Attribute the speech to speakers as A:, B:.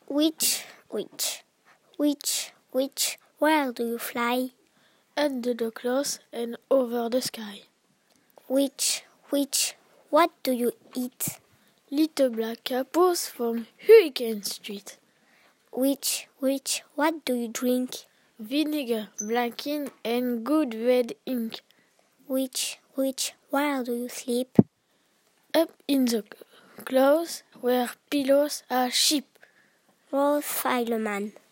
A: Which, where do you fly?
B: Under the clouds and over the sky.
A: Which, what do you eat?
B: Little black apples from Hurricane Street.
A: Which, what do you drink?
B: Vinegar, black ink, and good red ink.
A: Which, where do you sleep?
B: Up in the clouds where pillows are cheap.
A: Rose Fileman.